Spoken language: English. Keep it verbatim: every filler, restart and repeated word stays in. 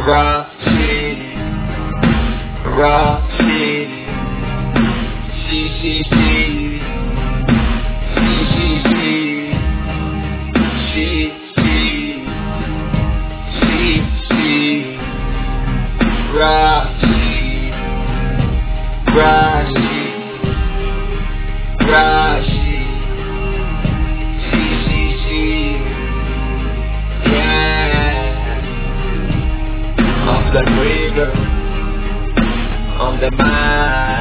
Rock City, Rock City, C C C, C C C, C C, C C, Rock City, Rock City, Rock City, C C C, yeah. On the river, on the mind.